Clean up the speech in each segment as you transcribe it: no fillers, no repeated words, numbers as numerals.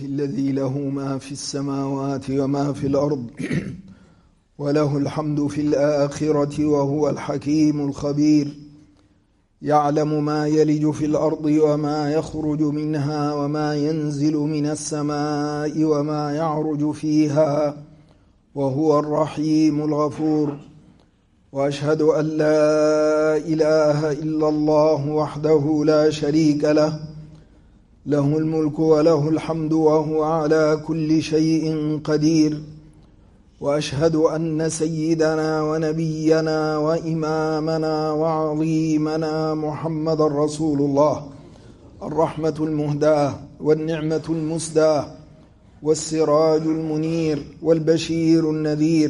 الذي له ما في السماوات وما في الأرض وله الحمد في الآخرة وهو الحكيم الخبير يعلم ما يلج في الأرض وما يخرج منها وما ينزل من السماء وما يعرج فيها وهو الرحيم الغفور. وأشهد أن لا إله إلا الله وحده لا شريك له له الملك وله الحمد وهو على كل شيء قدير. وأشهد أن سيدنا ونبينا وإمامنا وعظيمنا محمد رسول الله، الرحمة المهداة والنعمة المسداة والسراج المنير والبشير النذير،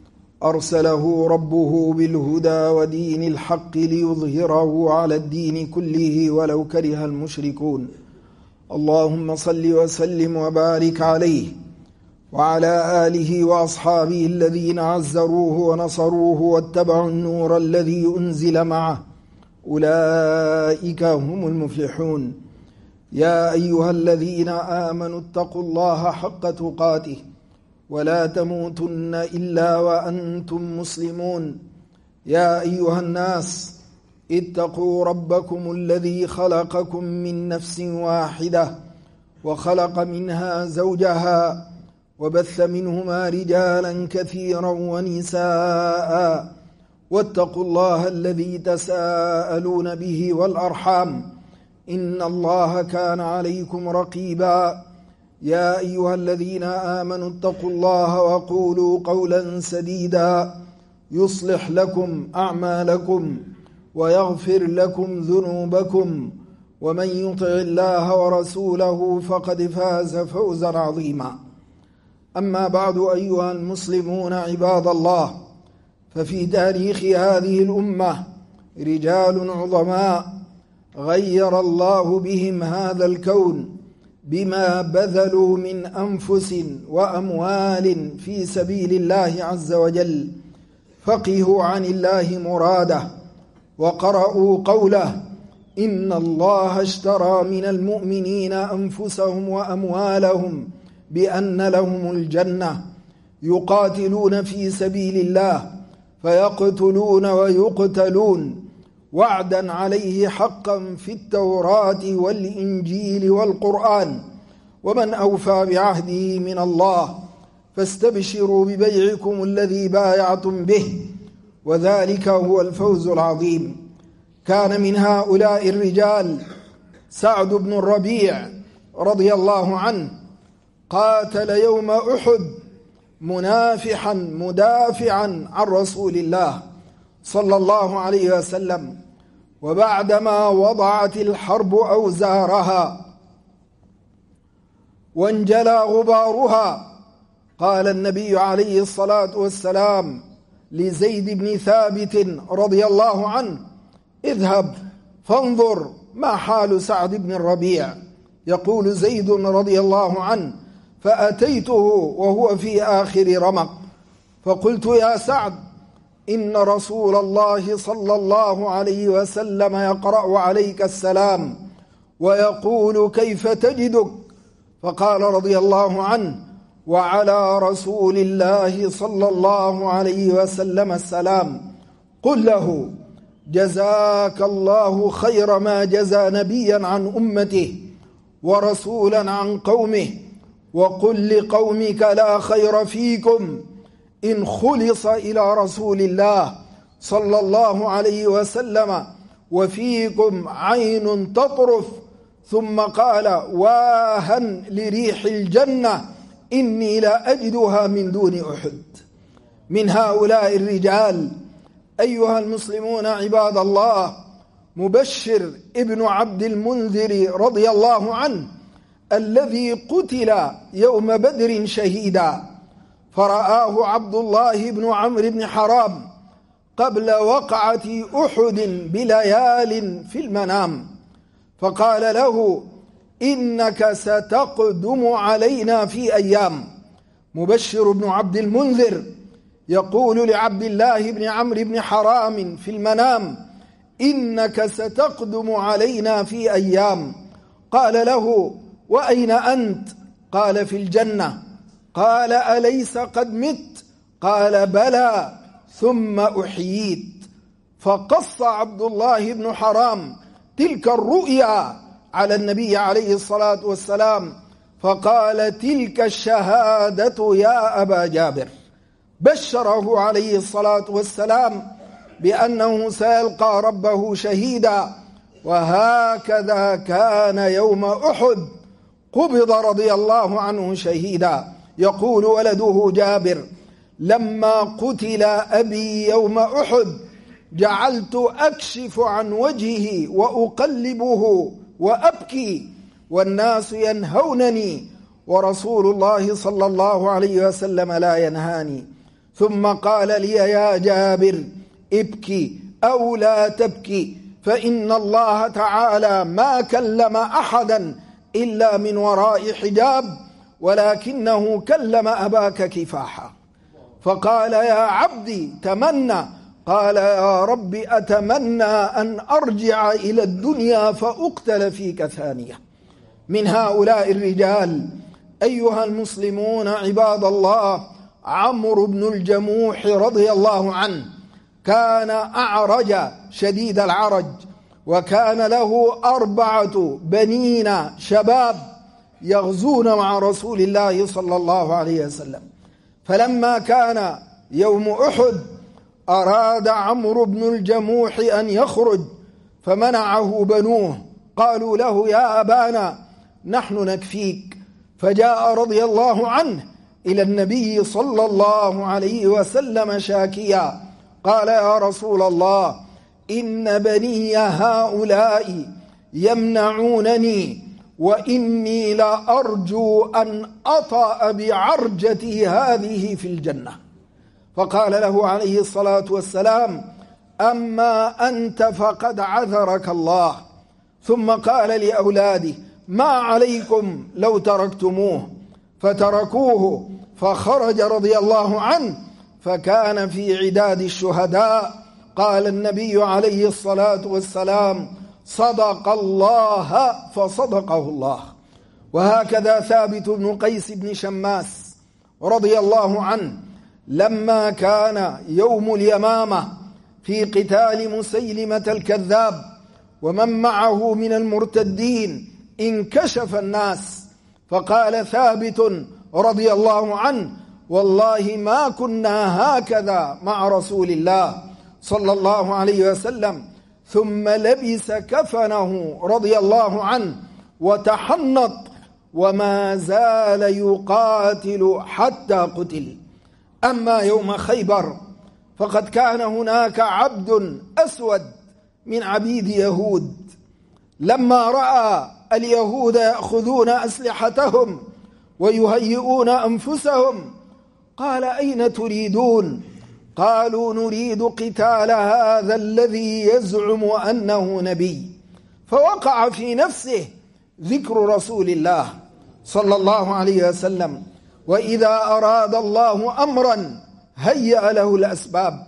أرسله ربه بالهدى ودين الحق ليظهره على الدين كله ولو كره المشركون. اللهم صل وسلم وبارك عليه وعلى آله وأصحابه الذين عزروه ونصروه واتبعوا النور الذي أنزل معه، أولئك هم المفلحون. يا أيها الذين آمنوا اتقوا الله حق تقاته ولا تموتن إلا وأنتم مسلمون. يا أيها الناس اتقوا ربكم الذي خلقكم من نفس واحدة وخلق منها زوجها وبث منهما رجالا كثيرا ونساء، واتقوا الله الذي تساءلون به والأرحام إن الله كان عليكم رقيبا. يا أيها الذين آمنوا اتقوا الله وقولوا قولا سديدا يصلح لكم أعمالكم ويغفر لكم ذنوبكم، ومن يطع الله ورسوله فقد فاز فوزا عظيما. أما بعد، أيها المسلمون عباد الله، ففي تاريخ هذه الأمة رجال عظماء غير الله بهم هذا الكون بما بذلوا من أنفس وأموال في سبيل الله عز وجل، فقهوا عن الله مراده وقرأوا قوله: إن الله اشترى من المؤمنين أنفسهم وأموالهم بأن لهم الجنة، يقاتلون في سبيل الله فيقتلون ويقتلون، وعدا عليه حقا في التوراة والإنجيل والقرآن، ومن أوفى بعهده من الله، فاستبشروا ببيعكم الذي بايعتم به، وذلك هو الفوز العظيم. كان من هؤلاء الرجال سعد بن الربيع رضي الله عنه، قاتل يوم أحد منافحا مدافعا عن رسول الله صلى الله عليه وسلم، وبعدما وضعت الحرب أوزارها وانجلى غبارها، قال النبي عليه الصلاة والسلام لزيد بن ثابت رضي الله عنه: اذهب فانظر ما حال سعد بن الربيع. يقول زيد رضي الله عنه: فأتيته وهو في آخر رمق، فقلت: يا سعد، إن رسول الله صلى الله عليه وسلم يقرأ عليك السلام ويقول: كيف تجدك؟ فقال رضي الله عنه: وعلى رسول الله صلى الله عليه وسلم السلام. قل له: جزاك الله خير ما جزى نبيا عن أمته ورسولا عن قومه، وقل لقومك لا خير فيكم إن خلص إلى رسول الله صلى الله عليه وسلم وفيكم عين تطرف. ثم قال: واها لريح الجنة إني لا أجدها من دون أحد. من هؤلاء الرجال أيها المسلمون عباد الله مبشر ابن عبد المنذر رضي الله عنه، الذي قتل يوم بدر شهيدا، فرآه عبد الله بن عمرو بن حرام قبل وقعة أحد بليال في المنام، فقال له: إنك ستقدم علينا في أيام. مبشر بن عبد المنذر يقول لعبد الله بن عمرو بن حرام في المنام: إنك ستقدم علينا في أيام. قال له: وأين أنت؟ قال في الجنة. قال أليس قد مت؟ قال بلى ثم أحييت. فقص عبد الله بن حرام تلك الرؤيا على النبي عليه الصلاة والسلام، فقال تلك الشهادة يا أبا جابر. بشره عليه الصلاة والسلام بأنه سيلقى ربه شهيدا. وهكذا كان يوم أحد، قبض رضي الله عنه شهيدا. يقول ولده جابر: لما قتل أبي يوم أحد جعلت أكشف عن وجهه وأقلبه وأبكي والناس ينهونني ورسول الله صلى الله عليه وسلم لا ينهاني. ثم قال لي: يا جابر ابكي أو لا تبكي، فإن الله تعالى ما كلم أحدا إلا من وراء حجاب، ولكنه كلم أباك كفاحا. فقال: يا عبدي تمنى. قال: يا رب أتمنى أن أرجع إلى الدنيا فأقتل فيك ثانية. من هؤلاء الرجال أيها المسلمون عباد الله عمرو بن الجموح رضي الله عنه، كان أعرج شديد العرج، وكان له 4 بنين شباب يغزون مع رسول الله صلى الله عليه وسلم. فلما كان يوم أحد أراد عمرو بن الجموح أن يخرج، فمنعه بنوه. قالوا له: يا أبانا نحن نكفيك. فجاء رضي الله عنه إلى النبي صلى الله عليه وسلم شاكيا، قال: يا رسول الله، إن بني هؤلاء يمنعونني، وإني لأرجو أن أطأ بعرجتي هذه في الجنة. فقال له عليه الصلاة والسلام: أما أنت فقد عذرك الله. ثم قال لأولاده: ما عليكم لو تركتموه؟ فتركوه، فخرج رضي الله عنه فكان في عداد الشهداء. قال النبي عليه الصلاة والسلام: صدق الله فصدقه الله. وهكذا ثابت بن قيس بن شماس رضي الله عنه لما كان يوم اليمامة في قتال مسيلمة الكذاب ومن معه من المرتدين انكشف الناس، فقال ثابت رضي الله عنه: والله ما كنا هكذا مع رسول الله صلى الله عليه وسلم. ثم لبس كفنه رضي الله عنه وتحنط، وما زال يقاتل حتى قتل. أما يوم خيبر فقد كان هناك عبد أسود من عبيد يهود، لما رأى اليهود يأخذون أسلحتهم ويهيئون أنفسهم قال: أين تريدون؟ قالوا: نريد قتال هذا الذي يزعم أنه نبي. فوقع في نفسه ذكر رسول الله صلى الله عليه وسلم، وإذا أراد الله أمرا هيأ له الأسباب.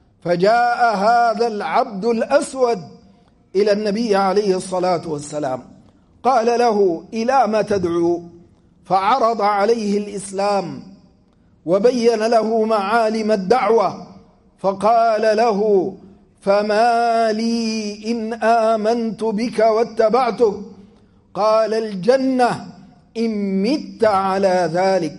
فجاء هذا العبد الأسود إلى النبي عليه الصلاة والسلام، قال له: إلى ما تدعو؟ فعرض عليه الإسلام وبين له معالم الدعوة، فقال له: فما لي إن آمنت بك واتبعتك؟ قال: الجنة إن مت على ذلك.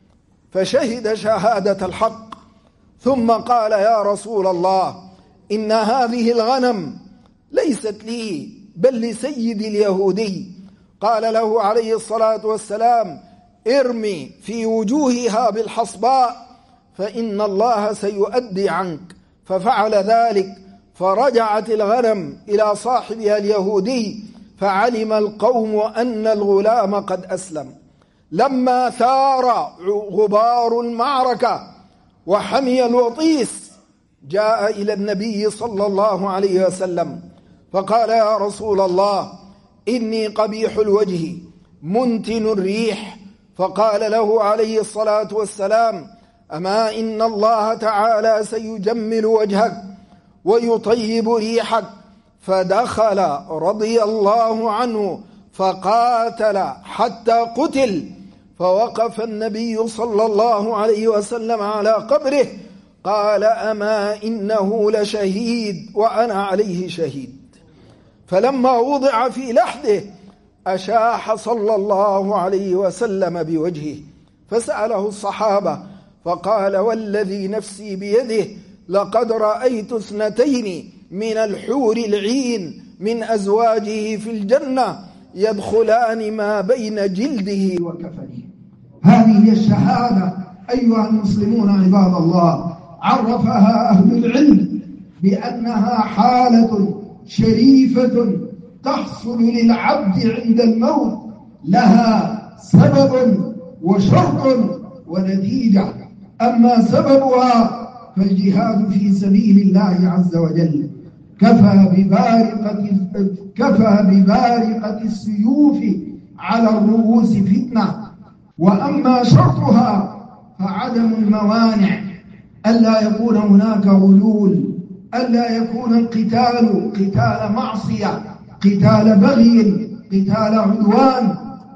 فشهد شهادة الحق، ثم قال: يا رسول الله، إن هذه الغنم ليست لي بل لسيد اليهودي. قال له عليه الصلاة والسلام: ارمي في وجوهها بالحصباء فإن الله سيؤدي عنك. ففعل ذلك، فرجعت الغنم إلى صاحبها اليهودي، فعلم القوم أن الغلام قد أسلم. لما ثار غبار المعركة وحمي الوطيس جاء إلى النبي صلى الله عليه وسلم فقال: يا رسول الله، إني قبيح الوجه منتن الريح. فقال له عليه الصلاة والسلام: أما إن الله تعالى سيجمل وجهك ويطيب ريحك. فدخل رضي الله عنه فقاتل حتى قتل، فوقف النبي صلى الله عليه وسلم على قبره قال: أما إنه لشهيد وأنا عليه شهيد. فلما وضع في لحده أشاح صلى الله عليه وسلم بوجهه، فسأله الصحابة فقال: والذي نفسي بيده لقد رأيت 2 من الحور العين من أزواجه في الجنة يدخلان ما بين جلده وكفنه. هذه هي الشهادة أيها المسلمون عباد الله، عرفها أهل العلم بأنها حالة شريفة تحصل للعبد عند الموت، لها سبب وشرط ونتيجة. أما سببها فالجهاد في سبيل الله عز وجل، كفى ببارقة السيوف على الرؤوس فتنة. وأما شرطها فعدم الموانع، ألا يكون هناك غلول، ألا يكون القتال قتال معصية، قتال بغي، قتال عدوان،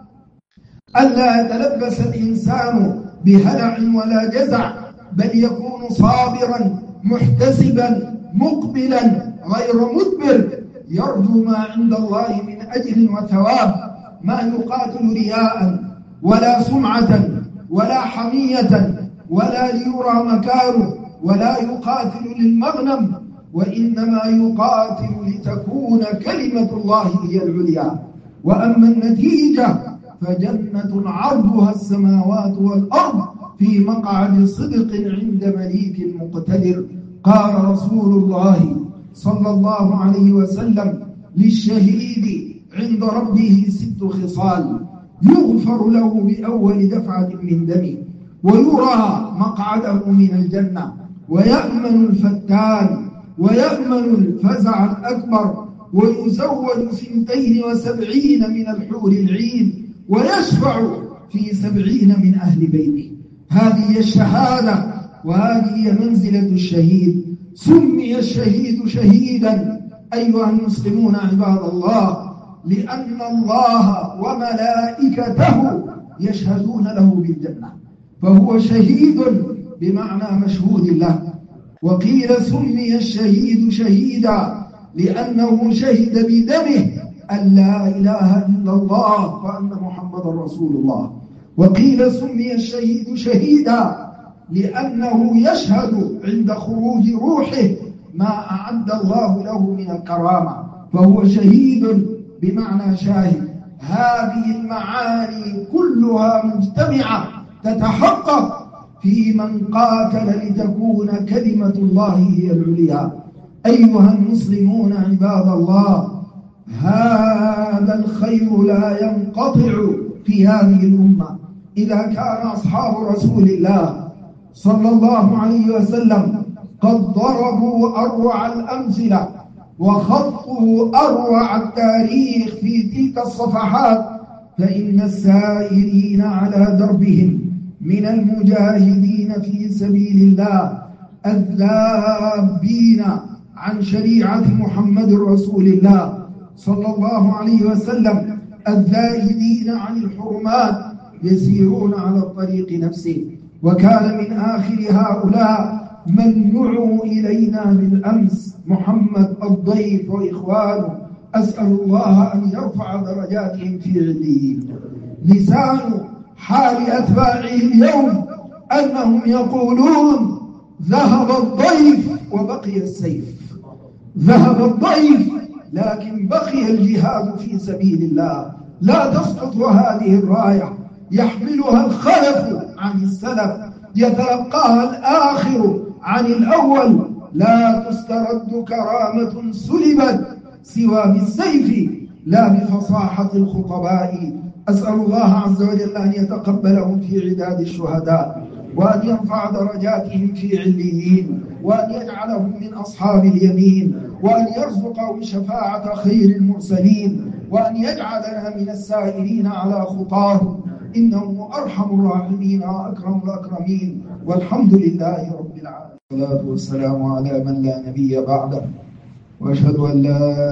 ألا يتلبس الإنسان بهلع ولا جزع، بل يكون صابرا محتسبا مقبلا غير مدبر، يرجو ما عند الله من أجر وثواب، ما يقاتل رياء ولا سمعة ولا حمية ولا ليرى مكانه، ولا يقاتل للمغنم، وإنما يقاتل لتكون كلمة الله هي العليا. وأما النتيجة فجنة عرضها السماوات والأرض في مقعد صدق عند مليك مقتدر. قال رسول الله صلى الله عليه وسلم: للشهيد عند ربه 6 خصال: يغفر له بأول دفعة من دمه، ويرى مقعده من الجنة، ويأمن الفتان، ويأمن الفزع الأكبر، ويزود 72 من الحور العين، ويشفع في 70 من أهل بيته. هذه الشهادة وهذه منزلة الشهيد. سمي الشهيد شهيدا أيها المسلمون عباد الله لأن الله وملائكته يشهدون له بالجنة، فهو شهيد بمعنى مشهود له. وقيل سمي الشهيد شهيدا لأنه شهد بدمه أن لا إله إلا الله وأن محمد رسول الله. وقيل سمي الشهيد شهيدا لأنه يشهد عند خروج روحه ما أعد الله له من الكرامة، فهو شهيد بمعنى شاهد. هذه المعاني كلها مجتمعة تتحقق في من قاتل لتكون كلمة الله هي العليا. أيها المسلمون عباد الله، هذا الخير لا ينقطع في هذه الأمة إذا كان أصحاب رسول الله صلى الله عليه وسلم قد ضربوا أروع الأمثلة وخطوا أروع التاريخ في تلك الصفحات، فإن السائرين على دربهم من المجاهدين في سبيل الله الذابين عن شريعة محمد رسول الله صلى الله عليه وسلم الذاهدين عن الحرمات يسيرون على الطريق نفسه. وكان من آخر هؤلاء من يعوا إلينا بالأمس محمد الضيف وإخوانه، أسأل الله أن يرفع درجاتهم في عليين. لسان حال أتباعه اليوم أنهم يقولون: ذهب الضيف وبقي السيف. ذهب الضيف لكن بقي الجهاد في سبيل الله. لا تسقط هذه الراية، يحملها الخلف عن السلف، يتلقاها الآخر عن الأول. لا تسترد كرامة سلبت سوى بالسيف لا بفصاحة الخطباء. أسأل الله عز وجل أن يتقبلهم في عداد الشهداء، وأن يرفع درجاتهم في عليين، وأن يجعلهم من أصحاب اليمين، وأن يرزقهم شفاعة خير المرسلين، وأن يجعلنا من السائرين على خطاهم، إنه أرحم الراحمين وأكرم الأكرمين، والحمد لله رب العالمين. والصلاة والسلام على من لا نبي بعده وأشهد أن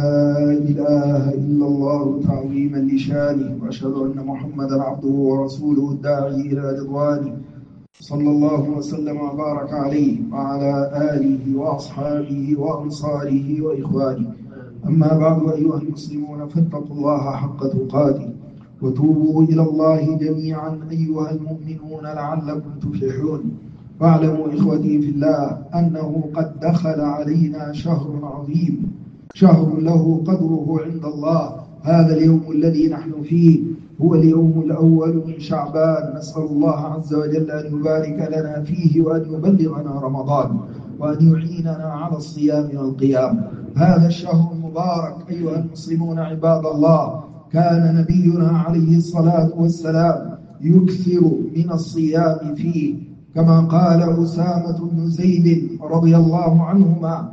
لا إله إلا الله تعظيما لشانه، وأشهد أن محمدا عبده ورسوله الداعي إلى رضوانه، صلى الله وسلم وبارك عليه وعلى آله وأصحابه وأنصاره وإخوانه. أما بعد، أيها المسلمون، فاتقوا الله حق تقاته وتوبوا إلى الله جميعا أيها المؤمنون لعلكم تفلحون. واعلموا إخوتي في الله أنه قد دخل علينا شهر عظيم، شهر له قدره عند الله. هذا اليوم الذي نحن فيه هو اليوم الأول من شعبان. نسأل الله عز وجل أن يبارك لنا فيه وأن يبلغنا رمضان وأن يعيننا على الصيام والقيام. هذا الشهر المبارك أيها المسلمون عباد الله، كان نبينا عليه الصلاة والسلام يكثر من الصيام فيه، كما قال أسامة بن زيد رضي الله عنهما: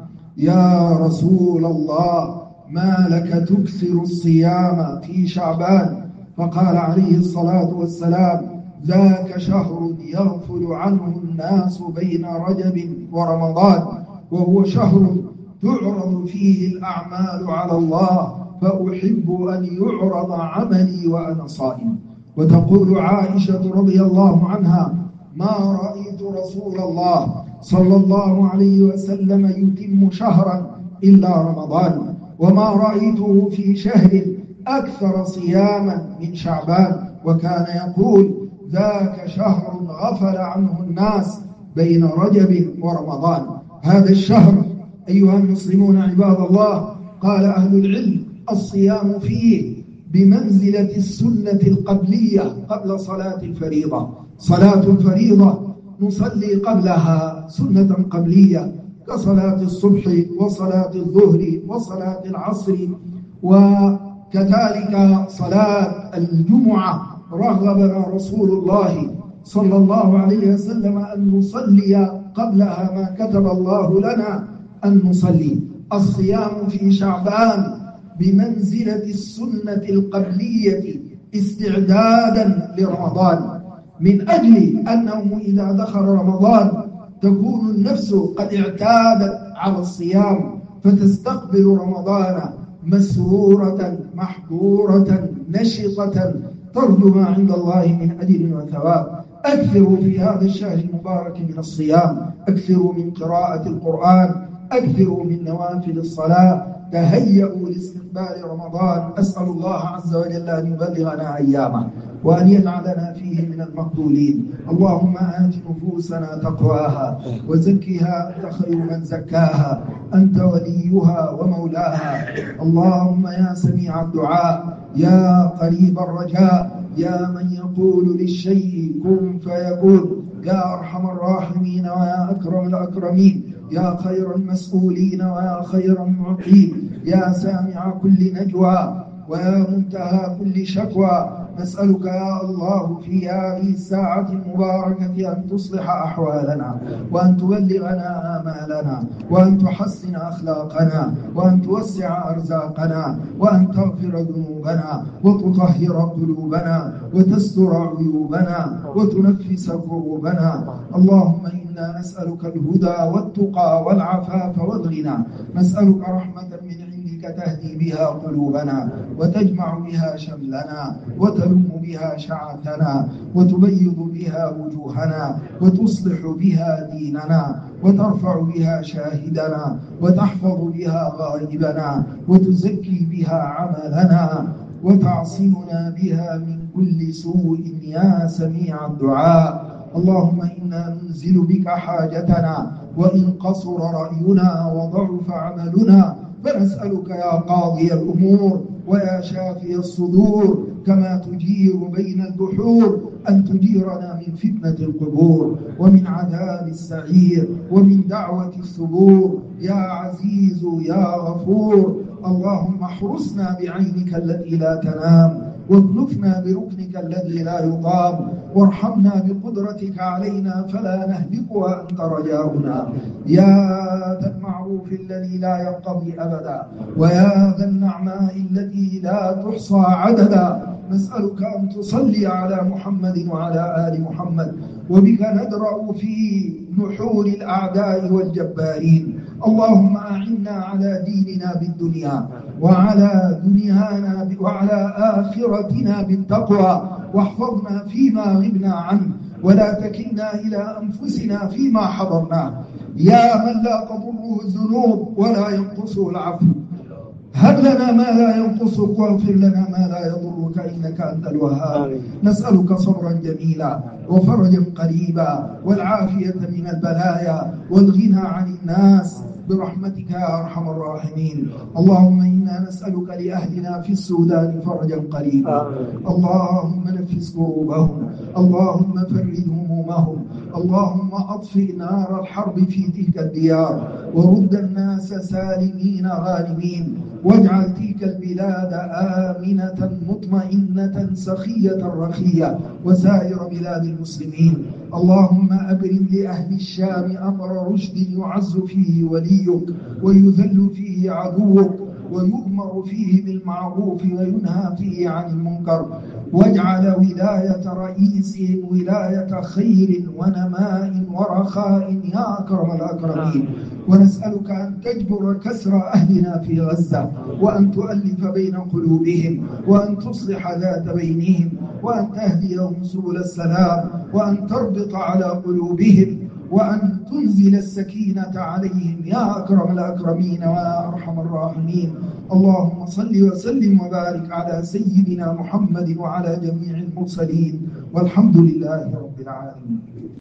يا رسول الله، ما لك تكثر الصيام في شعبان؟ فقال عليه الصلاة والسلام: ذاك شهر يغفل عنه الناس بين رجب ورمضان، وهو شهر تعرض فيه الأعمال على الله، فأحب أن يعرض عملي وأنا صائم. وتقول عائشة رضي الله عنها: ما رأيت رسول الله صلى الله عليه وسلم يتم شهرا إلا رمضان، وما رأيته في شهر أكثر صياما من شعبان. وكان يقول: ذاك شهر غفل عنه الناس بين رجب ورمضان. هذا الشهر أيها المسلمون عباد الله، قال أهل العلم: الصيام فيه بمنزلة السنة القبلية قبل صلاة الفريضة. صلاة الفريضة نصلي قبلها سنة قبلية كصلاة الصبح وصلاة الظهر وصلاة العصر، وكذلك صلاة الجمعة. رغبنا رسول الله صلى الله عليه وسلم أن نصلي قبلها ما كتب الله لنا أن نصلي. الصيام في شعبان بمنزلة السنة القبلية استعدادا لرمضان، من أجل أنه إذا دخل رمضان تكون النفس قد اعتادت على الصيام، فتستقبل رمضان مسرورة محبورة نشطة، ترجو ما عند الله من أجر وثواب. أكثروا في هذا الشهر المبارك من الصيام، أكثروا من قراءة القرآن، أكثروا من نوافل الصلاة، تهيئوا لاستقبال رمضان. أسأل الله عز وجل أن يبلغنا أيامه وأن يجعلنا فيه من المقبولين. اللهم آت نفوسنا تقواها وزكها، أنت خير من زكاها، أنت وليها ومولاها. اللهم يا سميع الدعاء، يا قريب الرجاء، يا من يقول للشيء كن فيكون، يا أرحم الراحمين ويا أكرم الأكرمين، يا خير المسؤولين ويا خير المعطين، يا سامع كل نجوى ويا منتهى كل شكوى. نسألك يا الله في هذه الساعة المباركة أن تصلح أحوالنا، وأن تبلغنا آمالنا، وأن تحسن أخلاقنا، وأن توسع أرزاقنا، وأن تغفر ذنوبنا، وتطهر قلوبنا، وتستر عيوبنا، وتنفس كروبنا. اللهم إنا نسألك الهدى والتقى والعفاف والغنى. نسألك رحمة من عندك تهدي بها قلوبنا، وتجمع بها شملنا، وتلم بها شعثنا، وتبيض بها وجوهنا، وتصلح بها ديننا، وترفع بها شاهدنا، وتحفظ بها غائبنا، وتزكي بها عملنا، وتعصمنا بها من كل سوء يا سميع الدعاء. اللهم إنا ننزل بك حاجتنا، وإن قصر رأينا وضعف عملنا، فنسألك يا قاضي الأمور ويا شافي الصدور، كما تجير بين البحور، أن تجيرنا من فتنة القبور، ومن عذاب السعير، ومن دعوة الثبور، يا عزيز يا غفور. اللهم احرسنا بعينك التي لا تنام، واكلفنا بركنك الذي لا يضام، وارحمنا بقدرتك علينا فلا نهلك وأنت رجاؤنا. يا ذا المعروف الذي لا ينقضي أبدا، ويا ذا النعماء التي لا تحصى عددا، نسألك أن تصلي على محمد وعلى آل محمد، وبك ندرأ في نحور الأعداء والجبارين. اللهم أعنا على ديننا بالدنيا وعلى دنيانا وعلى آخرتنا بالتقوى، واحفظنا فيما غبنا عنه ولا تكلنا إلى أنفسنا فيما حضرنا. يا من لا تضره الذنوب ولا ينقصه العفو، هب لنا ما لا ينقصك واغفر لنا ما لا يضرك إنك أنت الوهاب. نسألك صبرا جميلا وفرجا قريبا والعافية من البلايا والغنى عن الناس برحمتك يا أرحم الراحمين. اللهم إنا نسألك لأهلنا في السودان فرجا قريبا، اللهم نفس كروبهم، اللهم فرج همومهم، اللهم أطفئ نار الحرب في تلك الديار ورد الناس سالمين غانمين، واجعل تلك البلاد آمنة مطمئنة سخية رخية وسائر بلاد المسلمين. اللهم أبرم لأهل الشام أمر رشد يعز فيه وليك ويذل فيه عدوك ويؤمر فيه بالمعروف وينهى فيه عن المنكر، واجعل ولاية رئيسهم ولاية خير ونماء ورخاء يا أكرم الأكرمين. ونسألك أن تجبر كسر أهلنا في غزة، وأن تؤلف بين قلوبهم، وأن تصلح ذات بينهم، وأن تهديهم سبل السلام، وأن تربط على قلوبهم، وأن تنزل السكينة عليهم يا أكرم الأكرمين ويا أرحم الراحمين. اللهم صل وسلم وبارك على سيدنا محمد وعلى جميع المرسلين، والحمد لله رب العالمين.